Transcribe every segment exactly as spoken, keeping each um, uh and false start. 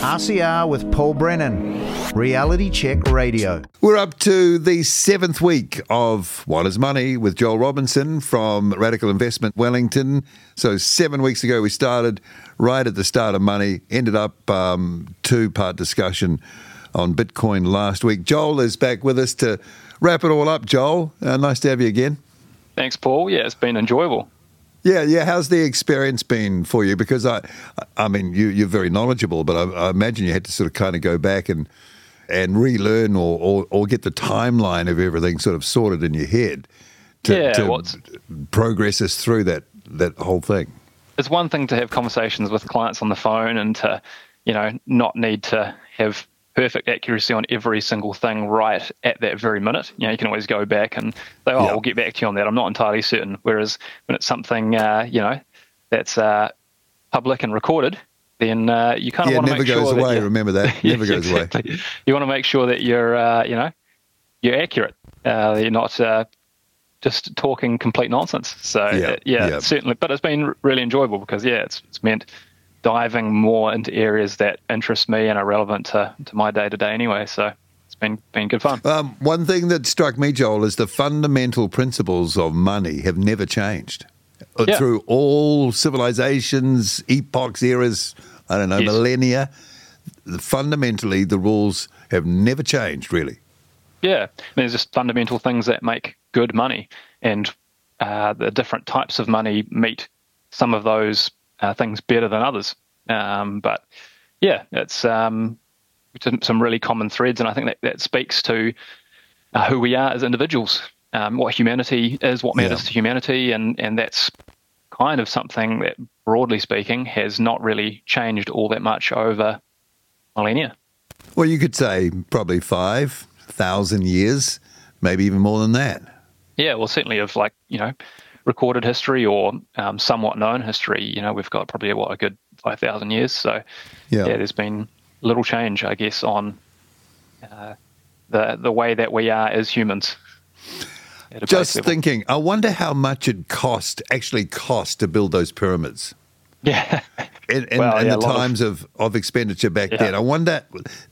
R C R with Paul Brennan, Reality Check Radio. We're up to the seventh week of What is Money with Joel Robinson from Radical Investment Wellington. So seven weeks ago we started right at the start of money, ended up um, two-part discussion on Bitcoin last week. Joel is back with us to wrap it all up. Joel, uh, nice to have you again. Thanks, Paul. Yeah, it's been enjoyable. Yeah, yeah. How's the experience been for you? Because I, I mean, you, you're very knowledgeable, but I, I imagine you had to sort of kind of go back and and relearn or, or, or get the timeline of everything sort of sorted in your head to, yeah, to well, progress us through that that whole thing. It's one thing to have conversations with clients on the phone and to, you know, not need to have perfect accuracy on every single thing right at that very minute. You know, you can always go back and say, oh, Yeah. I'll get back to you on that. I'm not entirely certain. Whereas when it's something, uh, you know, that's uh, public and recorded, then uh, you kind of Yeah, want it to never make goes sure away. that Remember that. Never goes exactly. away. You want to make sure that you're, uh, you know, you're accurate. Uh, you're not uh, just talking complete nonsense. So, Yeah, uh, yeah, yeah. certainly. But it's been really enjoyable because, yeah, it's, it's meant diving more into areas that interest me and are relevant to, to my day-to-day anyway. So it's been been good fun. Um, one thing that struck me, Joel, is the fundamental principles of money have never changed. Uh, Yeah. Through all civilizations, epochs, eras, I don't know, Yes. millennia, fundamentally the rules have never changed, really. Yeah, I mean, there's just fundamental things that make good money, and uh, the different types of money meet some of those uh, things better than others. Um, but yeah, it's um, some, some really common threads, and I think that, that speaks to uh, who we are as individuals, um, what humanity is, what matters Yeah. to humanity, and, and that's kind of something that, broadly speaking, has not really changed all that much over millennia. Well, you could say probably five thousand years, maybe even more than that. Yeah, well, certainly of like, you know, recorded history or um, somewhat known history, you know, we've got probably, what, a good five thousand years. So, Yeah. yeah, there's been little change, I guess, on uh, the the way that we are as humans. at a Just base level. thinking, I wonder how much it cost, actually cost to build those pyramids. Yeah. In, in, Well, in yeah, the a lot of- times of, of expenditure back Yeah. then, I wonder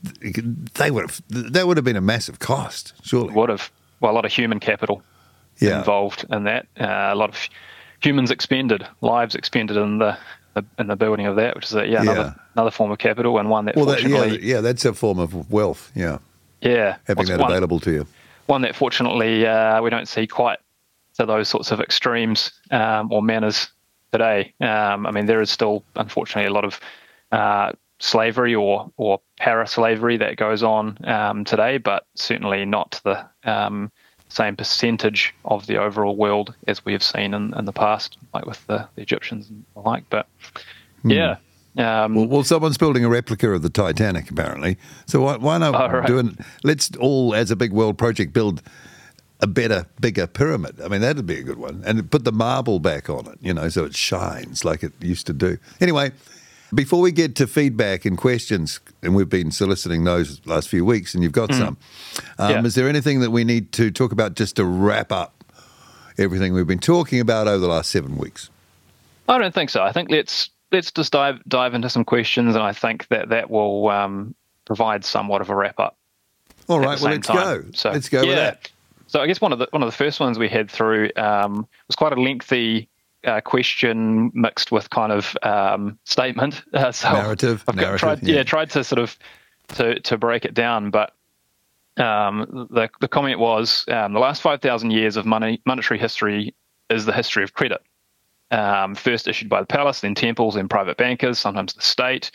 they would have that would have been a massive cost, surely. Would have, well, a lot of human capital Yeah, involved in that. Uh, a lot of humans expended, lives expended in the, the in the building of that, which is a, yeah, another Yeah. another form of capital, and one that well, that, yeah, fortunately, yeah, that's a form of wealth. Yeah, yeah, having was that one, available to you. one that fortunately uh, we don't see quite to those sorts of extremes um, or manners today. Um, I mean, there is still, unfortunately, a lot of uh, slavery or or para-slavery that goes on um, today, but certainly not to the um, same percentage of the overall world as we have seen in, in the past, like with the, the Egyptians and the like. But yeah. Um, Well, well, someone's building a replica of the Titanic, apparently. So why, why not Oh, right. do it? Let's all, as a big world project, build a better, bigger pyramid. I mean, that'd be a good one. And put the marble back on it, you know, so it shines like it used to do. Anyway, before we get to feedback and questions, and we've been soliciting those last few weeks, and you've got some, um, Yeah. is there anything that we need to talk about just to wrap up everything we've been talking about over the last seven weeks? I don't think so. I think let's let's just dive dive into some questions, and I think that that will um, provide somewhat of a wrap up. All at right, the well, same let's time. go. So, let's go yeah. with that. So I guess one of the one of the first ones we had through um, was quite a lengthy uh, question mixed with kind of um, statement. Uh, so Narrative, I've got- narrative, tried, yeah. yeah, tried to sort of to to break it down, but um, the the comment was um, the last five thousand years of money monetary history is the history of credit. Um, first issued by the palace, then temples, then private bankers, sometimes the state.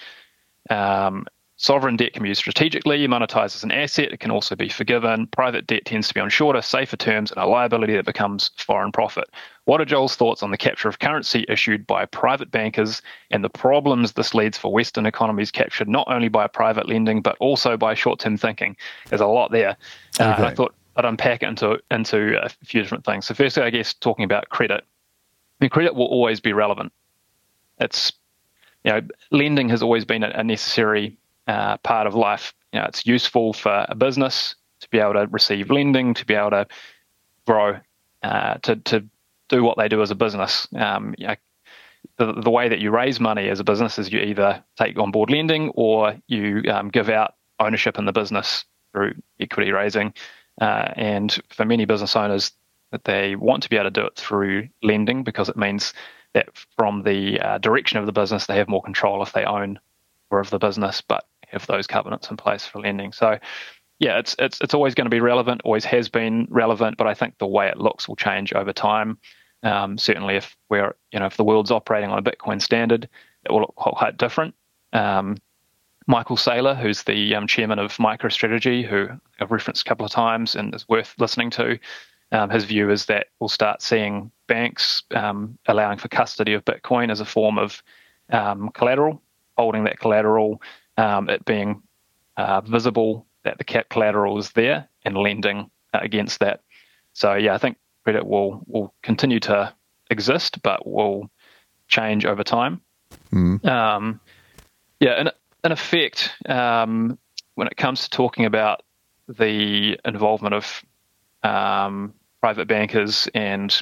Um, sovereign debt can be used strategically, monetized as an asset. It can also be forgiven. Private debt tends to be on shorter, safer terms and a liability that becomes foreign profit. What are Joel's thoughts on the capture of currency issued by private bankers and the problems this leads for Western economies captured not only by private lending but also by short-term thinking? There's a lot there. Uh, and I Okay. thought I'd unpack it into, into a few different things. So firstly, I guess talking about credit. I mean, credit will always be relevant. It's, you know, lending has always been a, a necessary uh, part of life. You know, it's useful for a business to be able to receive lending, to be able to grow, uh, to to do what they do as a business. Um, you know, the, the way that you raise money as a business is you either take on board lending or you um, give out ownership in the business through equity raising. Uh, and for many business owners, that they want to be able to do it through lending because it means that from the uh, direction of the business, they have more control if they own more of the business, but have those covenants in place for lending. So, yeah, it's it's it's always going to be relevant, always has been relevant, but I think the way it looks will change over time. Um, certainly, if we're you know if the world's operating on a Bitcoin standard, it will look quite different. Um, Michael Saylor, who's the um, chairman of MicroStrategy, who I've referenced a couple of times and is worth listening to, um, his view is that we'll start seeing banks um, allowing for custody of Bitcoin as a form of um, collateral, holding that collateral, um, it being uh, visible that the collateral is there, and lending uh, against that. So, yeah, I think credit will will continue to exist, but will change over time. Mm. Um, yeah, in, in effect, um, when it comes to talking about the involvement of um, private bankers and,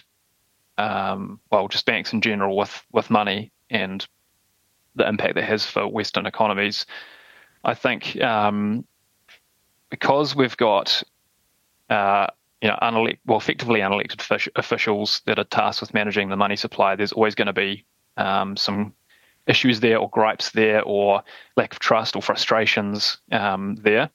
um, well, just banks in general with, with money and the impact that has for Western economies, I think um, because we've got uh, you know, unelect, well, effectively unelected officials that are tasked with managing the money supply, there's always going to be um, some issues there, or gripes there, or lack of trust or frustrations um, there.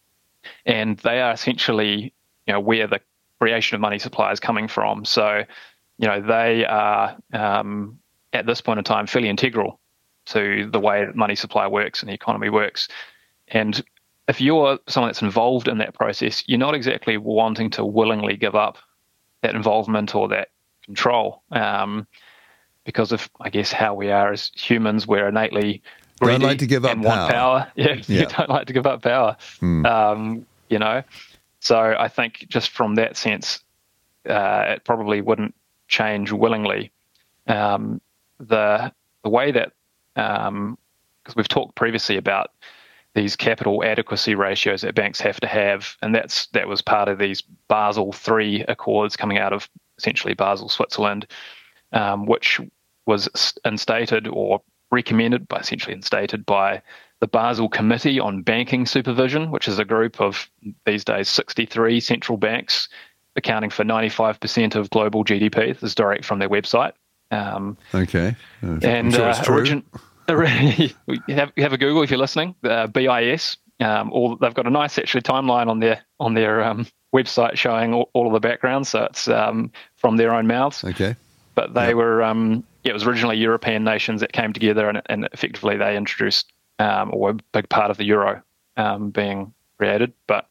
And they are essentially, you know, where the creation of money supply is coming from. So, you know, they are um, at this point in time fairly integral to the way that money supply works and the economy works. And if you're someone that's involved in that process, you're not exactly wanting to willingly give up that involvement or that control, um, because of, I guess, how we are as humans. We're innately greedy don't like to give up and power. want power. Yeah, yeah, you don't like to give up power. Hmm. Um, you know, so I think just from that sense, uh, it probably wouldn't change willingly. Um, the the way that, because um, we've talked previously about these capital adequacy ratios that banks have to have, and that's that was part of these Basel three Accords coming out of essentially Basel, Switzerland, um, which was instated or recommended, by essentially instated by the Basel Committee on Banking Supervision, which is a group of these days sixty-three central banks accounting for ninety-five percent of global G D P. This is direct from their website. Um, okay, I'm and sure uh, it's true. origin, have, have a Google if you're listening. Uh, B I S. Um, all they've got a nice actually timeline on their on their um, website showing all, all of the background. So it's um, from their own mouths. Okay. But they yep. were um, yeah, it was originally European nations that came together, and, and effectively they introduced um, or a big part of the euro um, being created. But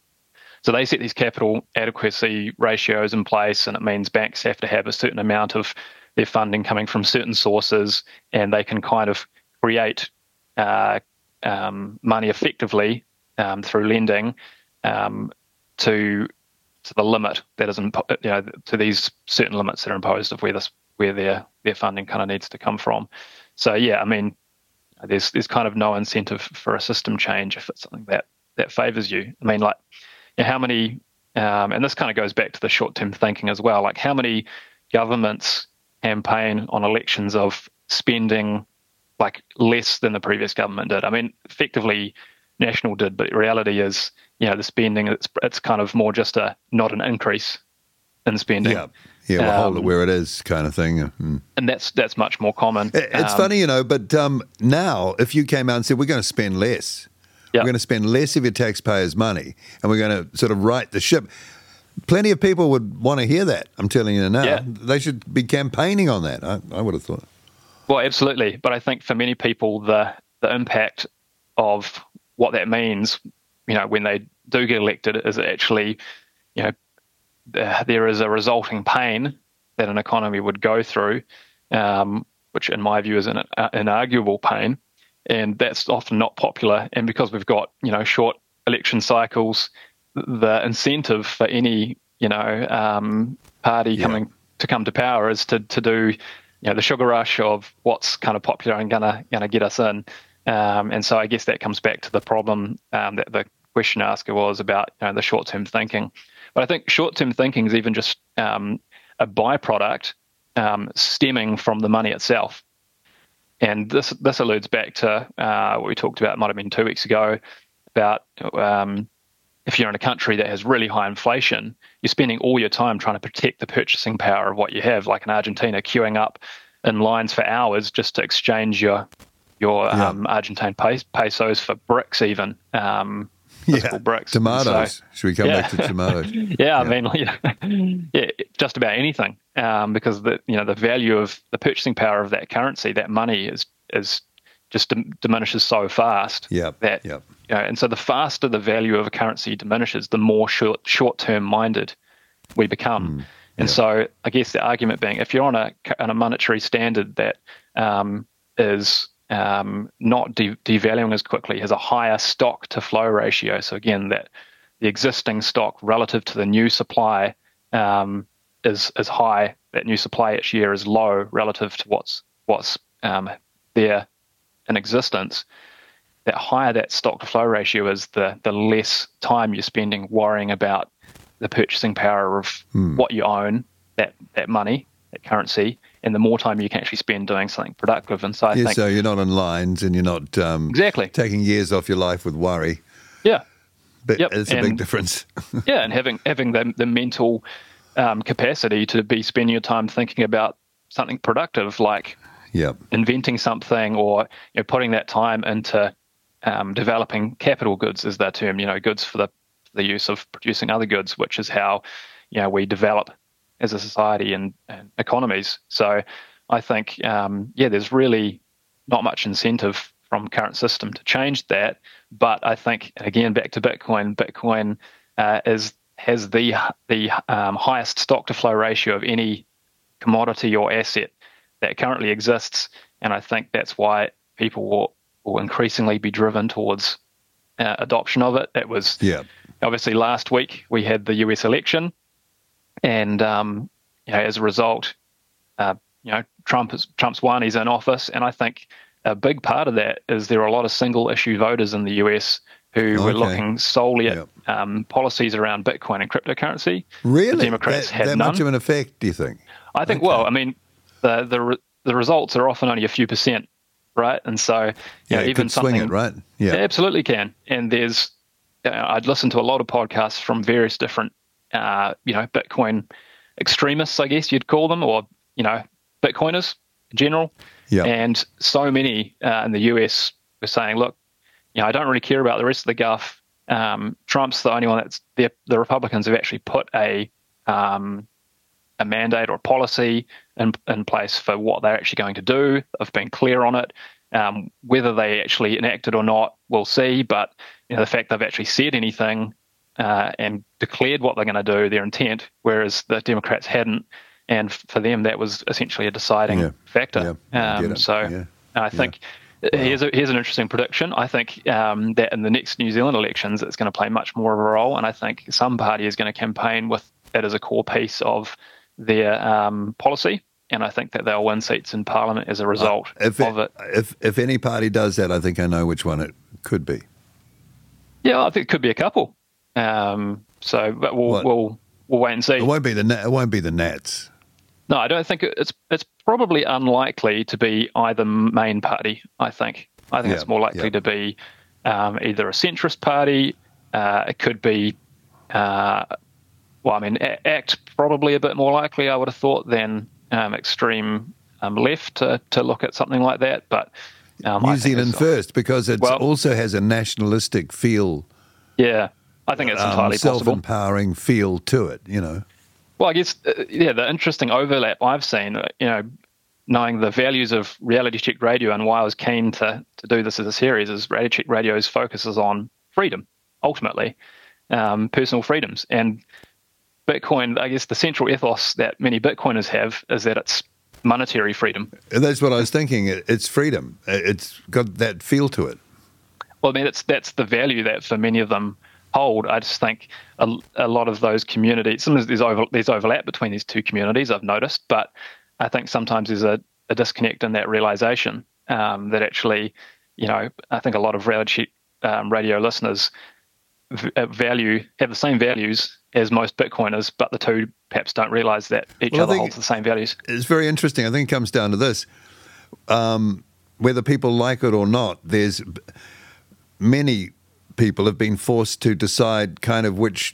so they set these capital adequacy ratios in place, and it means banks have to have a certain amount of their funding coming from certain sources, and they can kind of create uh, um, money effectively um, through lending um, to to the limit that is, impo- you know, to these certain limits that are imposed of where this where their their funding kind of needs to come from. So yeah, I mean, there's there's kind of no incentive for a system change if it's something that that favors you. I mean, like, you know, how many, um, and this kind of goes back to the short-term thinking as well. Like, how many governments campaign on elections of spending like less than the previous government did? I mean, effectively, National did, but the reality is, you know, the spending, it's it's kind of more just a not an increase in spending. Yeah, yeah, we'll um, hold it where it is, kind of thing. Mm. And that's that's much more common. It's um, funny, you know, but um, now if you came out and said we're going to spend less, yeah. we're going to spend less of your taxpayers' money, and we're going to sort of right the ship. Plenty of people would want to hear that. I'm telling you now. Yeah. They should be campaigning on that. I, I would have thought. Well, absolutely. But I think for many people, the the impact of what that means, you know, when they do get elected, is actually, you know, uh, there is a resulting pain that an economy would go through, um, which in my view is an uh, inarguable pain, and that's often not popular. And because we've got, you know, short election cycles, the incentive for any, you know, um, party yeah. coming to come to power is to to do, you know, the sugar rush of what's kind of popular and gonna gonna get us in. Um, and so I guess that comes back to the problem um, that the question asker was about, you know, the short-term thinking. But I think short-term thinking is even just um, a byproduct um, stemming from the money itself. and this this alludes back to uh, what we talked about, it might have been two weeks ago, about um, if you're in a country that has really high inflation, you're spending all your time trying to protect the purchasing power of what you have, like in Argentina, queuing up in lines for hours just to exchange your your Yeah. um, Argentine pes- pesos for bricks, even um, Yeah, physical bricks. tomatoes. So, Should we come yeah. back to tomatoes? yeah, I mean, yeah, yeah, just about anything, um, because the you know the value of the purchasing power of that currency, that money, is is just dim- diminishes so fast. Yep, That yep. you know, and so the faster the value of a currency diminishes, the more short short term minded we become. Mm, and yeah. so, I guess the argument being, if you're on a on a monetary standard that um, is um, not de- devaluing as quickly, has a higher stock to flow ratio. So again, that the existing stock relative to the new supply um, is is high. That new supply each year is low relative to what's what's um, there in existence. That higher that stock to flow ratio is, the the less time you're spending worrying about the purchasing power of Hmm. what you own, that that money, that currency, and the more time you can actually spend doing something productive. And so I Yeah, think so you're not on lines and you're not um, exactly, taking years off your life with worry. yeah, But Yep, it's a and- big difference. yeah, and having having the the mental um, capacity to be spending your time thinking about something productive, like Yeah. inventing something, or you know, putting that time into um, developing capital goods, is their term. You know, goods for the the use of producing other goods, which is how you know we develop as a society and, and economies. So I think um, yeah, there's really not much incentive from current system to change that. But I think, again, back to Bitcoin, Bitcoin uh, is has the the um, highest stock to flow ratio of any commodity or asset that currently exists, and I think that's why people will, will increasingly be driven towards uh, adoption of it. It was Yeah. obviously last week we had the U S election, and um, you know, as a result, uh, you know, Trump is Trump's won. He's in office, and I think a big part of that is there are a lot of single issue voters in the U S who were Okay. looking solely at Yep. um, policies around Bitcoin and cryptocurrency. Really? The Democrats that, had that none. much of an effect, do you think? I think, Okay. well, I mean, the the re- the results are often only a few percent, right? And so, you Yeah, know, it even could something, swing it, right? Yeah. yeah, absolutely can. And there's, uh, I'd listened to a lot of podcasts from various different, uh, you know, Bitcoin extremists, I guess you'd call them, or you know, Bitcoiners in general. Yeah. And so many uh, in the U S were saying, look, you know, I don't really care about the rest of the guff. Um, Trump's the only one that's the, the Republicans have actually put a um, a mandate or policy in, in place for what they're actually going to do. They've been clear on it. Um, whether they actually enact it or not, we'll see. But you know, the fact they've actually said anything uh, and declared what they're going to do, their intent, whereas the Democrats hadn't. And for them, that was essentially a deciding Yeah. factor. Yeah. I get Um, it. so Yeah. I think here's, a, here's an interesting prediction. I think um, that in the next New Zealand elections, it's going to play much more of a role. And I think some party is going to campaign with that as a core piece of their um, policy. And I think that they'll win seats in Parliament as a result If of it. if if any party does that, I think I know which one it could be. Yeah, I think it could be a couple. Um, so, but we'll, What? we'll we'll wait and see. It won't be the Na- it won't be the Nats. No, I don't think it- it's it's probably unlikely to be either main party. I think I think Yeah, it's more likely yeah. to be um, either a centrist party. Uh, it could be, uh, well, I mean, A- ACT probably a bit more likely, I would have thought, than um, extreme um, left to, to look at something like that. But um, I New think Zealand it's- first, because it Well- also has a nationalistic feel, yeah, I think it's um, entirely possible. self-empowering feel to it. You know. Well, I guess, uh, yeah, the interesting overlap I've seen, uh, you know, knowing the values of Reality Check Radio and why I was keen to, to do this as a series is Reality Check Radio's focuses on freedom, ultimately, um, personal freedoms. And Bitcoin, I guess the central ethos that many Bitcoiners have is that it's monetary freedom. And that's what I was thinking. It, it's freedom. It's got that feel to it. Well, I mean, it's, that's the value that for many of them hold. I just think a, a lot of those communities, sometimes there's, over, there's overlap between these two communities, I've noticed, but I think sometimes there's a, a disconnect in that realization um, that actually, you know, I think a lot of reality um, radio listeners v- value, have the same values as most Bitcoiners, but the two perhaps don't realize that each Well, I other think holds the same values. It's very interesting. I think it comes down to this. Um, whether people like it or not, there's many people have been forced to decide kind of which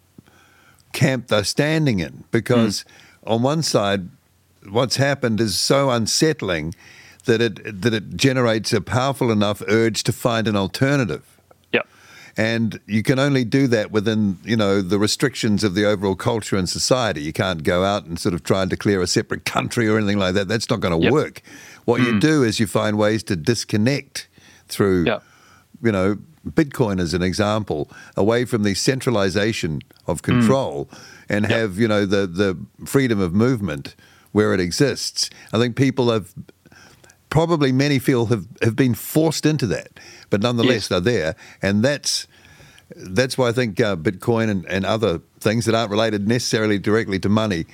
camp they're standing in, because mm. on one side, what's happened is so unsettling that it that it generates a powerful enough urge to find an alternative. Yep. And you can only do that within, you know, the restrictions of the overall culture and society. You can't go out and sort of try and declare a separate country or anything like that. That's not going to yep. work. What mm. you do is you find ways to disconnect through, yep. you know, Bitcoin as an example, away from the centralization of control mm. and yep. have, you know, the, the freedom of movement where it exists. I think people have, probably many feel have, have been forced into that, but nonetheless yes. they're there. And that's that's why I think uh, Bitcoin and, and other things that aren't related necessarily directly to money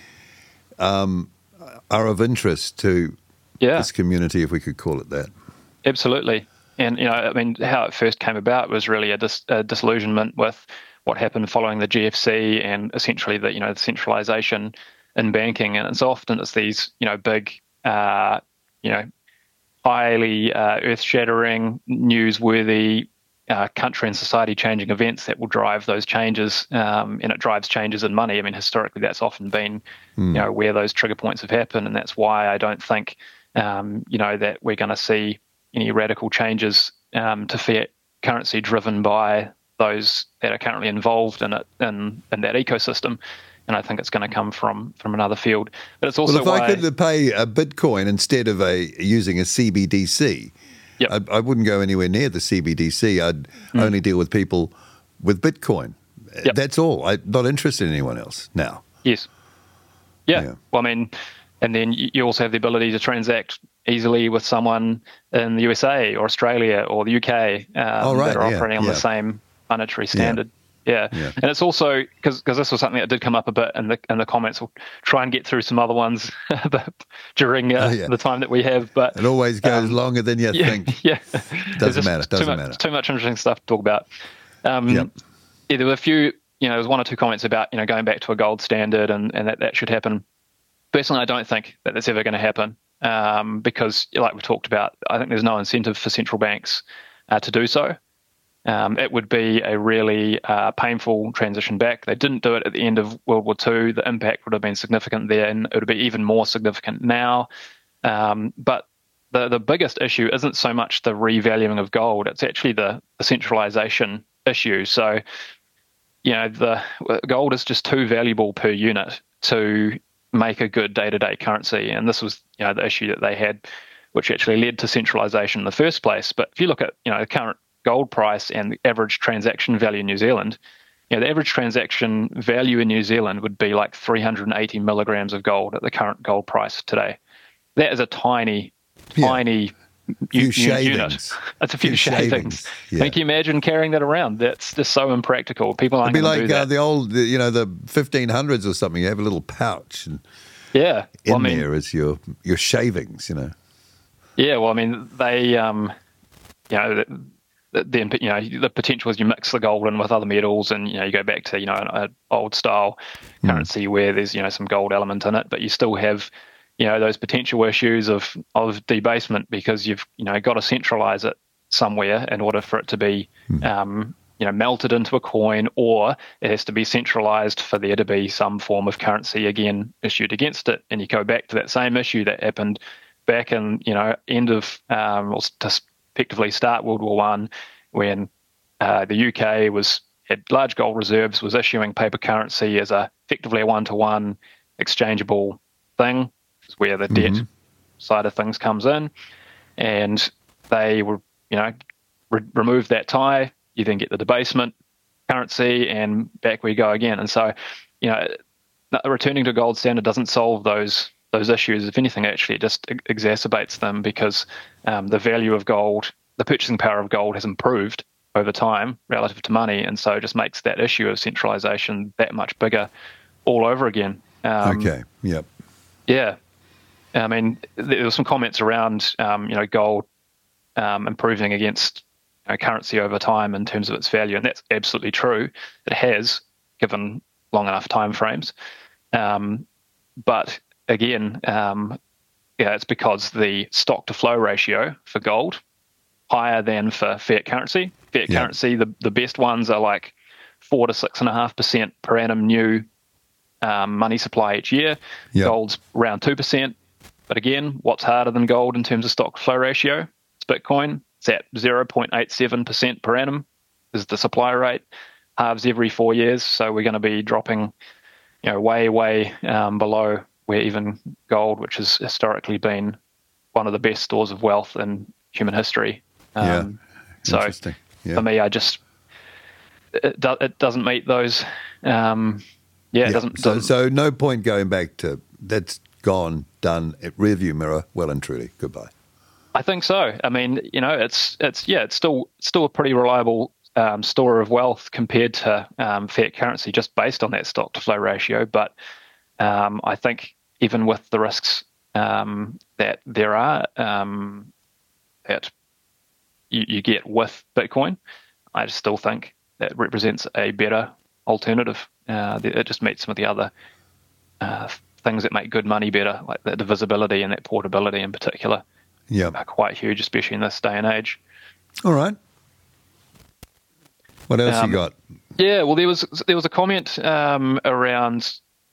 um, are of interest to yeah. this community, if we could call it that. Absolutely. And, you know, I mean, how it first came about was really a, dis- a disillusionment with what happened following the G F C and essentially the, you know, the centralization in banking. And it's often it's these, you know, big, uh, you know, highly uh, earth-shattering, newsworthy, uh, country and society-changing events that will drive those changes, um, and it drives changes in money. I mean, historically, that's often been, mm. you know, where those trigger points have happened, and that's why I don't think, um, you know, that we're going to see any radical changes um, to fiat currency driven by those that are currently involved in it, in, in that ecosystem. And I think it's going to come from from another field. But it's also well, if why, I could pay a Bitcoin instead of a using a C B D C, yep. I, I wouldn't go anywhere near the C B D C. I'd mm. only deal with people with Bitcoin. Yep. That's all. I'm not interested in anyone else now. Yes. Yeah. yeah. Well, I mean, and then you also have the ability to transact easily with someone in the U S A or Australia or the U K um, oh, right. that are yeah. operating on yeah. the same monetary standard. Yeah. Yeah. yeah, and it's also because because this was something that did come up a bit in the in the comments. We'll try and get through some other ones during uh, oh, yeah. the time that we have. But it always goes um, longer than you yeah, think. Yeah, doesn't matter. Doesn't too matter. Much, too much interesting stuff to talk about. Um, yep. Yeah, there were a few. You know, there was one or two comments about you know going back to a gold standard and, and that that should happen. Personally, I don't think that that's ever going to happen um, because, like we talked about, I think there's no incentive for central banks uh, to do so. Um, it would be a really uh, painful transition back. They didn't do it at the end of World War Two. The impact would have been significant there, and it would be even more significant now. Um, but the the biggest issue isn't so much the revaluing of gold; it's actually the, the centralization issue. So, you know, the gold is just too valuable per unit to make a good day-to-day currency, and this was you know the issue that they had, which actually led to centralization in the first place. But if you look at you know the current gold price and the average transaction value in New Zealand, you know, the average transaction value in New Zealand would be like three hundred eighty milligrams of gold at the current gold price today. That is a tiny, yeah. tiny few u- shavings. unit. That's a few, few shavings. shavings. Yeah. Can you imagine carrying that around? That's just so impractical. People aren't It'd be going to like do that. Uh, the old, the, you know, the fifteen hundreds or something. You have a little pouch, and yeah, in well, I mean, there is your your shavings. You know. Yeah, well, I mean, they, um, you know. The, Then you know the potential is you mix the gold in with other metals, and you know you go back to you know an, an old style mm. currency where there's you know some gold element in it, but you still have you know those potential issues of of debasement because you've you know got to centralize it somewhere in order for it to be mm. um, you know melted into a coin, or it has to be centralized for there to be some form of currency again issued against it. And you go back to that same issue that happened back in you know end of um, or to effectively start World War One, when uh, the U K was had large gold reserves, was issuing paper currency as a effectively a one-to-one exchangeable thing, where the mm-hmm. debt side of things comes in, and they were you know re- remove that tie, you then get the debasement currency, and back we go again. And so, you know, returning to gold standard doesn't solve those. those issues. If anything, actually, it just exacerbates them because um, the value of gold, the purchasing power of gold has improved over time relative to money, and so it just makes that issue of centralization that much bigger all over again. Um, okay, yep. Yeah. I mean, there were some comments around, um, you know, gold um, improving against you know, currency over time in terms of its value, and that's absolutely true. It has, given long enough time frames. Um, but again, um, yeah, it's because the stock to flow ratio for gold higher than for fiat currency. Fiat Yeah. currency, the, the best ones are like four to six and a half percent per annum new um, money supply each year. Yeah. Gold's around two percent. But again, what's harder than gold in terms of stock to flow ratio? It's Bitcoin. It's at zero point eight seven percent per annum is the supply rate. Halves every four years. So we're going to be dropping, you know, way, way um, below where even gold, which has historically been one of the best stores of wealth in human history. Um, Yeah. So Interesting. Yeah. for me, I just, it, do, it doesn't meet those, um, yeah, it Yeah. doesn't, So, doesn't so no point going back to that's gone, done, rearview mirror, well and truly. Goodbye. I think so. I mean, you know, it's it's yeah, it's still still a pretty reliable um, store of wealth compared to um, fiat currency, just based on that stock to flow ratio. But um, I think even with the risks um, that there are um, that you, you get with Bitcoin, I just still think that represents a better alternative. Uh, it just meets some of the other uh, things that make good money better, like the, the visibility and that portability in particular. Yeah. Are quite huge, especially in this day and age. All right. What else Um, you got? Yeah, well, there was there was a comment um, around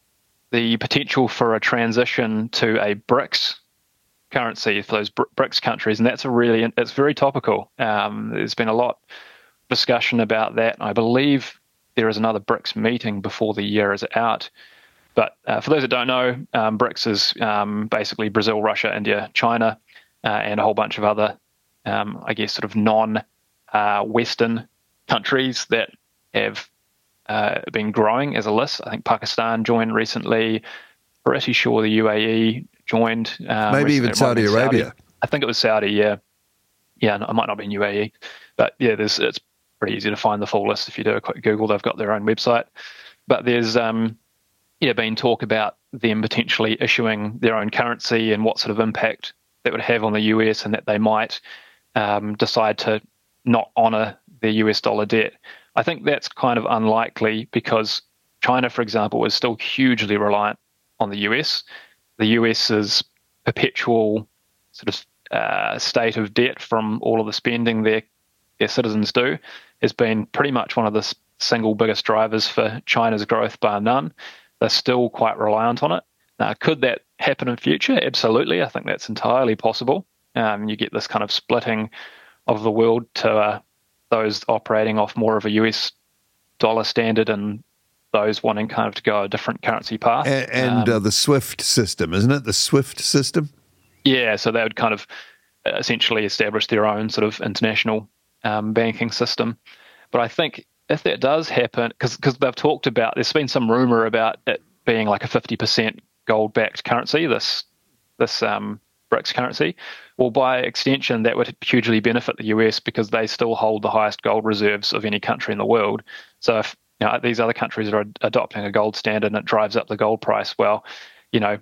the potential for a transition to a BRICS currency for those BRICS countries, and that's a really it's very topical. Um, there's been a lot of discussion about that. I believe there is another BRICS meeting before the year is out. But uh, for those that don't know, um, BRICS is um, basically Brazil, Russia, India, China. Uh, and a whole bunch of other, um, I guess, sort of non-Western uh, countries that have uh, been growing as a list. I think Pakistan joined recently. Pretty sure the U A E joined. Um, Maybe even Saudi Arabia. Saudi. I think it was Saudi, yeah. Yeah, no, it might not be in U A E. But yeah, there's, it's pretty easy to find the full list if you do a quick Google. They've got their own website. But there's um, yeah been talk about them potentially issuing their own currency and what sort of impact that would have on the U S, and that they might um, decide to not honour their U S dollar debt. I think that's kind of unlikely because China, for example, is still hugely reliant on the U S. The US's perpetual sort of uh, state of debt from all of the spending their their citizens do has been pretty much one of the single biggest drivers for China's growth, bar none. They're still quite reliant on it. Now, could that happen in future? Absolutely. I think that's entirely possible. Um, you get this kind of splitting of the world to uh, those operating off more of a U S dollar standard and those wanting kind of to go a different currency path. And, and um, uh, the SWIFT system, isn't it? The SWIFT system? Yeah, so they would kind of essentially establish their own sort of international um, banking system. But I think if that does happen, because they've talked about, there's been some rumor about it being like a fifty percent gold-backed currency, this this um, BRICS currency. Well, by extension, that would hugely benefit the U S because they still hold the highest gold reserves of any country in the world. So if you know, these other countries are ad- adopting a gold standard and it drives up the gold price, well, you know,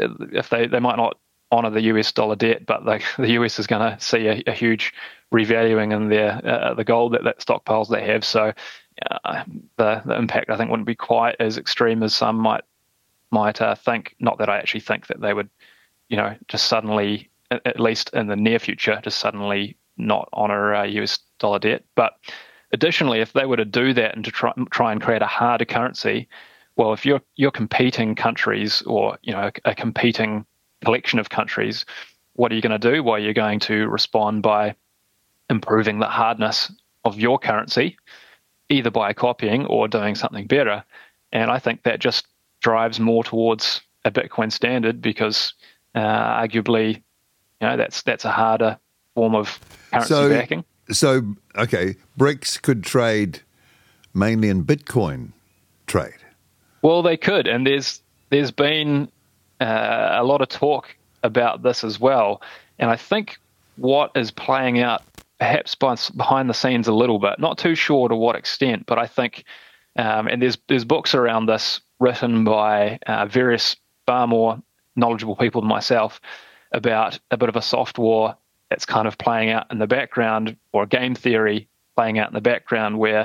if they, they might not honour the U S dollar debt, but they, the U S is going to see a, a huge revaluing in their uh, the gold that, that stockpiles they have. So uh, the the impact, I think, wouldn't be quite as extreme as some might might uh, think. Not that I actually think that they would, you know, just suddenly, at least in the near future, just suddenly not honour uh, U S dollar debt. But additionally, if they were to do that and to try, try and create a harder currency, well, if you're you're competing countries or, you know, a, a competing collection of countries, what are you going to do? Well, you're going to respond by improving the hardness of your currency, either by copying or doing something better. And I think that just drives more towards a Bitcoin standard because uh, arguably, you know, that's that's a harder form of currency so, backing. So, okay, BRICS could trade mainly in Bitcoin trade. Well, they could, and there's there's been uh, a lot of talk about this as well. And I think what is playing out, perhaps by, behind the scenes a little bit, not too sure to what extent, but I think, um, and there's there's books around this written by uh, various far more knowledgeable people than myself about a bit of a soft war that's kind of playing out in the background, or game theory playing out in the background where,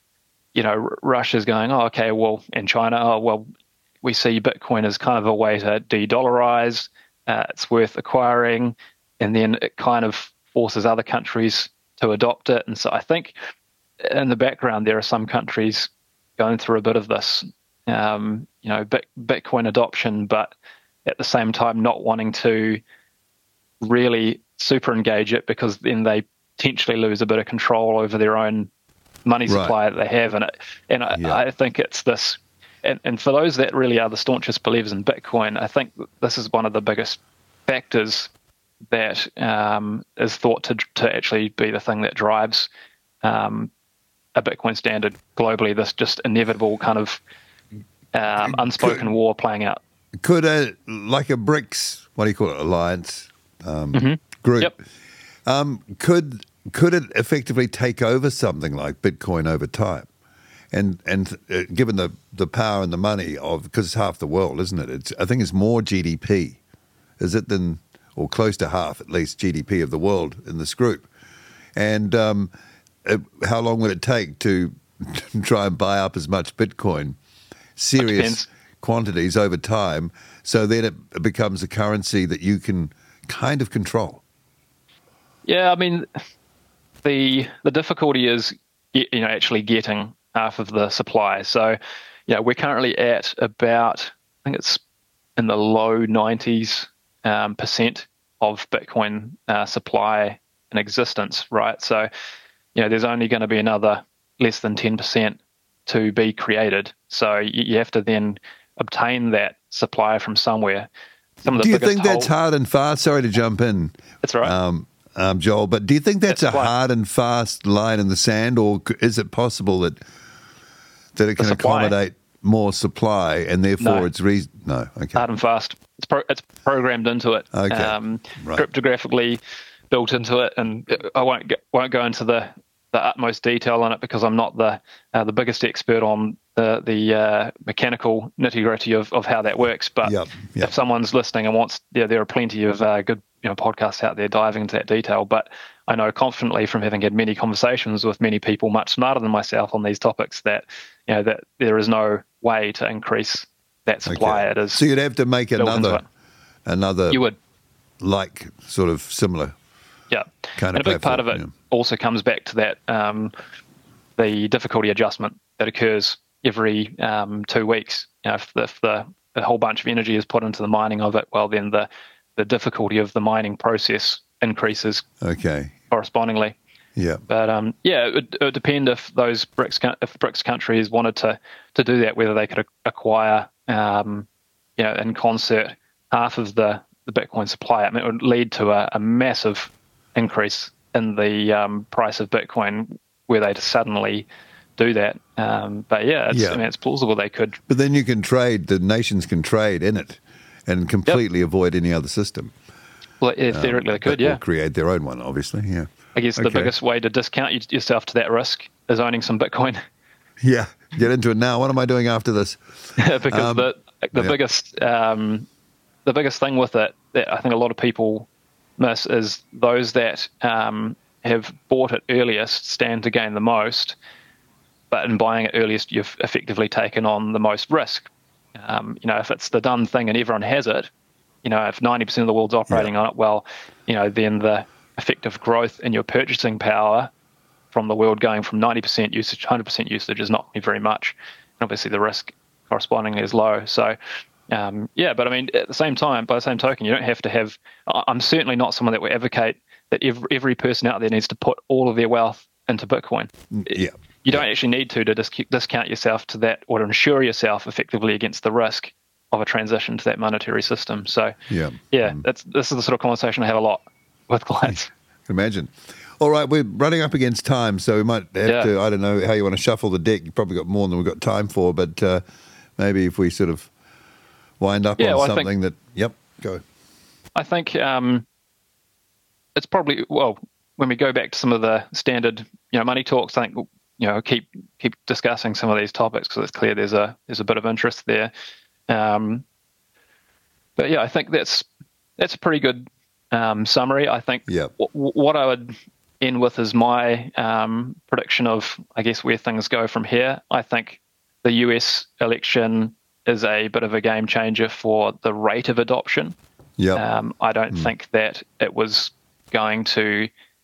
you know, Russia's going, oh, okay, well, and China, oh, well, we see Bitcoin as kind of a way to de-dollarize. uh, it's worth acquiring, and then it kind of forces other countries to adopt it. And so I think in the background there are some countries going through a bit of this, um, you know, Bitcoin adoption, but at the same time not wanting to really super engage it, because then they potentially lose a bit of control over their own money supply right. that they have. And it, and I, yeah. I think it's this, and, and for those that really are the staunchest believers in Bitcoin, I think this is one of the biggest factors that um, is thought to to actually be the thing that drives um, a Bitcoin standard globally, this just inevitable kind of um, unspoken could, war playing out. Could a, like a BRICS, what do you call it, alliance um, mm-hmm. group, yep. um, could could it effectively take over something like Bitcoin over time? And and uh, given the, the power and the money of, because it's half the world, isn't it? It's, I think it's more G D P, is it, than, or close to half at least, G D P of the world in this group. And um, uh, how long would it take to, to try and buy up as much Bitcoin, serious quantities over time, so then it becomes a currency that you can kind of control? Yeah, I mean, the the difficulty is, you know, actually getting half of the supply. So, you know, we're currently at about, I think it's in the low nineties um, percent of Bitcoin uh, supply in existence, right? So, you know, there's only going to be another less than ten percent to be created. So you, you have to then obtain that supply from somewhere. Some of the do you biggest think that's hold- hard and fast? Sorry to jump in. That's all right. Um, um, Joel, but do you think that's, that's a hard and fast line in the sand, or is it possible that that it can accommodate more supply and therefore no. it's reason? No, okay. Hard and fast. It's pro- it's programmed into it. Okay. Um, right. Cryptographically built into it, and I won't get, won't go into the, the utmost detail on it because I'm not the uh, the biggest expert on the the uh, mechanical nitty gritty of, of how that works. But yep. Yep. if someone's listening and wants, yeah, there are plenty of uh, good you know podcasts out there diving into that detail. But I know confidently from having had many conversations with many people much smarter than myself on these topics that you know that there is no way to increase that supply. Okay. It is so you'd have to make another another you would like sort of similar. Yeah, kind and of a big platform, part of it yeah. also comes back to that um, the difficulty adjustment that occurs every um, two weeks. You know, if, the, if the a whole bunch of energy is put into the mining of it, well, then the the difficulty of the mining process increases. Okay. Correspondingly. Yeah. But um, yeah, it would, it would depend if those BRICS if BRICS countries wanted to to do that, whether they could acquire, um, you know, in concert half of the, the Bitcoin supply. I mean, it would lead to a, a massive increase in the um, price of Bitcoin were they to suddenly do that. Um, but yeah, it's, yeah. I mean, it's plausible they could. But then you can trade, the nations can trade in it and completely yep. avoid any other system. Well, yeah, theoretically um, they could, yeah. Or create their own one, obviously, yeah. I guess okay. the biggest way to discount yourself to that risk is owning some Bitcoin. Yeah, get into it now. What am I doing after this? because um, the the yeah. biggest um, the biggest thing with it that I think a lot of people miss is those that um, have bought it earliest stand to gain the most, but in buying it earliest, you've effectively taken on the most risk. Um, you know, if it's the done thing and everyone has it, you know, if ninety percent of the world's operating yeah. on it, well, you know, then the effective growth in your purchasing power from the world going from ninety percent usage to one hundred percent usage is not very much. And obviously the risk correspondingly is low. So, um, yeah, but I mean, at the same time, by the same token, you don't have to have, I'm certainly not someone that would advocate that every, every person out there needs to put all of their wealth into Bitcoin. Yeah. You don't actually need to to disc- discount yourself to that or to insure yourself effectively against the risk of a transition to that monetary system. So, yeah, yeah, mm. that's this is the sort of conversation I have a lot with clients. I can imagine. All right, we're running up against time, so we might have yeah. to, I don't know how you want to shuffle the deck. You've probably got more than we've got time for, but uh, maybe if we sort of wind up yeah, on well, something think, that, yep, go. I think um, it's probably, well, when we go back to some of the standard, you know, money talks, I think, you know, keep keep discussing some of these topics because it's clear there's a there's a bit of interest there. Um, but yeah, I think that's that's a pretty good um, summary. I think yep. w- what I would end with is my um, prediction of, I guess, where things go from here. I think the U S election is a bit of a game changer for the rate of adoption Yep. Um, I don't mm. think that it was going to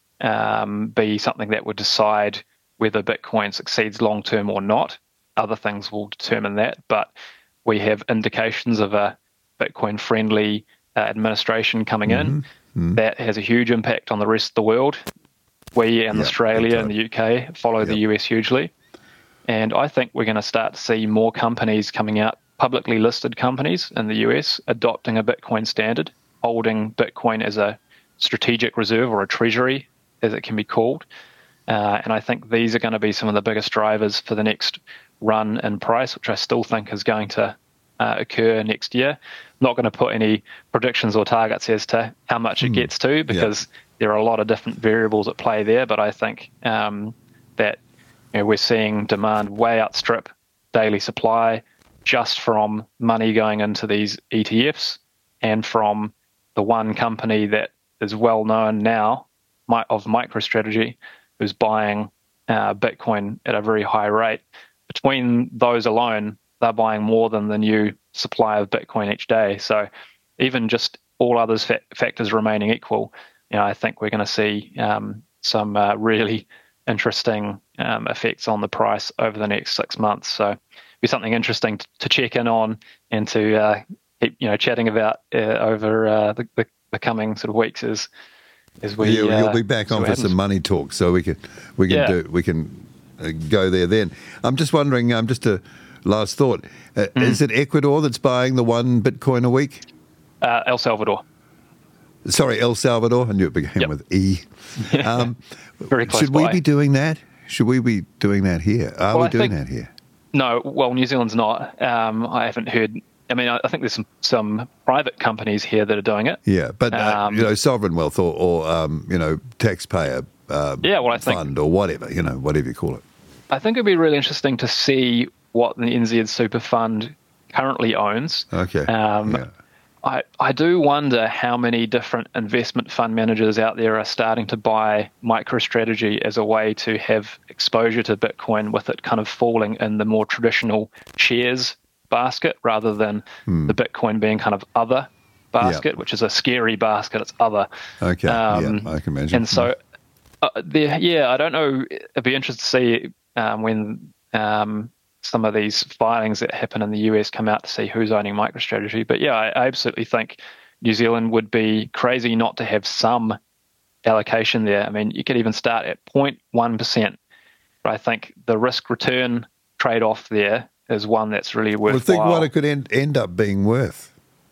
um, be something that would decide whether Bitcoin succeeds long term or not. Other things will determine that, but we have indications of a Bitcoin friendly uh, administration coming mm-hmm. in mm-hmm. that has a huge impact on the rest of the world. We and yep, Australia and the U K follow yep. the U S hugely. And I think we're going to start to see more companies coming out, publicly listed companies in the U S, adopting a Bitcoin standard, holding Bitcoin as a strategic reserve or a treasury, as it can be called. Uh, and I think these are going to be some of the biggest drivers for the next run in price, which I still think is going to uh, occur next year. I'm not going to put any predictions or targets as to how much mm. it gets to, because yeah. there are a lot of different variables at play there. But I think um, that you know, we're seeing demand way outstrip daily supply just from money going into these E T Fs and from the one company that is well known now of MicroStrategy, who's buying uh, Bitcoin at a very high rate. Between those alone, they're buying more than the new supply of Bitcoin each day. So even just all others fa- factors remaining equal, you know, I think we're going to see um, some uh, really interesting um, effects on the price over the next six months. So it'll be something interesting to, to check in on and to uh, keep, you know, chatting about uh, over uh, the, the, the coming sort of weeks as as we. Yeah, uh, you'll be back on for happens. some money talk, so we can we can yeah. do we can uh, go there then. I'm just wondering, um, just a last thought, uh, mm. is it Ecuador that's buying the one Bitcoin a week? Uh, El Salvador. Sorry, El Salvador. I knew it began yep. with E. Um, Very close should by. we be doing that? Should we be doing that here? Are well, we I doing think, that here? No. Well, New Zealand's not. Um, I haven't heard. I mean, I, I think there's some, some private companies here that are doing it. Yeah, but uh, um, you know, sovereign wealth or, or um, you know, taxpayer uh, yeah, well, I fund think, or whatever, you know, whatever you call it. I think it'd be really interesting to see what the N Z Super Fund currently owns. Okay. Um, yeah. I, I do wonder how many different investment fund managers out there are starting to buy MicroStrategy as a way to have exposure to Bitcoin, with it kind of falling in the more traditional shares basket rather than hmm. the Bitcoin being kind of other basket, yeah. which is a scary basket. It's other. Okay, um, yeah, I can imagine. And so, uh, there, yeah, I don't know. It'd be interesting to see um, when um, some of these filings that happen in the U S come out to see who's owning MicroStrategy. But yeah, I, I absolutely think New Zealand would be crazy not to have some allocation there. I mean, you could even start at zero point one percent. But I think the risk-return trade-off there is one that's really worthwhile. Well, think what it could end, end up being worth.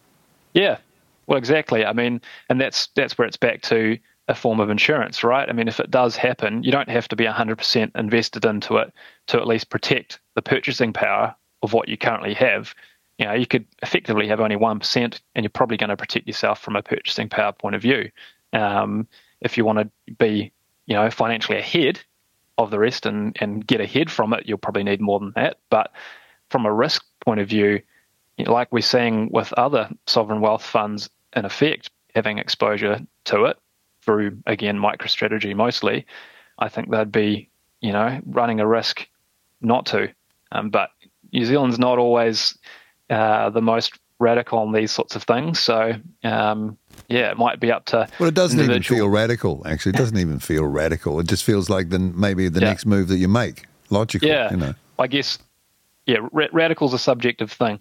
Yeah, well, exactly. I mean, and that's that's where it's back to a form of insurance, right? I mean, if it does happen, you don't have to be one hundred percent invested into it to at least protect the purchasing power of what you currently have. You know, you could effectively have only one percent, and you're probably going to protect yourself from a purchasing power point of view. Um, if you want to be, you know, financially ahead of the rest and, and get ahead from it, you'll probably need more than that. But from a risk point of view, you know, like we're seeing with other sovereign wealth funds, in effect, having exposure to it through, again, MicroStrategy mostly, I think they'd be, you know, running a risk not to. Um, but New Zealand's not always uh, the most radical on these sorts of things. So, um, yeah, it might be up to Well, it doesn't individual... even feel radical, actually. It doesn't even feel radical. It just feels like the, maybe the yeah. next move that you make. Logical, yeah, you know. I guess, yeah, ra- radical's a subjective thing.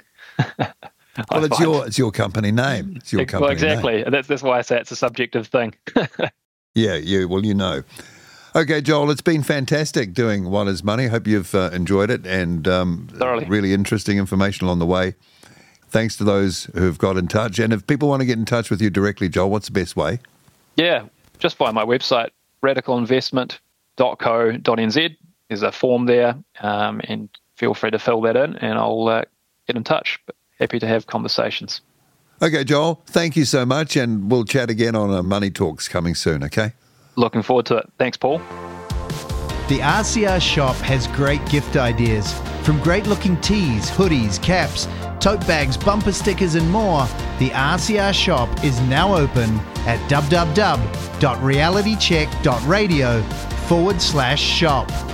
Well, it's your it's your company name. It's your company well, exactly. name. That's that's why I say it's a subjective thing. yeah, you well, you know. Okay, Joel, it's been fantastic doing What is Money. Hope you've uh, enjoyed it, and um, thoroughly. Really interesting information along the way. Thanks to those who've got in touch. And if people want to get in touch with you directly, Joel, what's the best way? Yeah, just via my website, radical investment dot co dot n z. There's a form there, um, and feel free to fill that in, and I'll uh, get in touch. But happy to have conversations. Okay, Joel, thank you so much, and we'll chat again on uh, Money Talks coming soon, okay? Looking forward to it. Thanks, Paul. The R C R shop has great gift ideas. From great-looking tees, hoodies, caps, tote bags, bumper stickers and more, the R C R shop is now open at www.realitycheck.radio forward slash shop.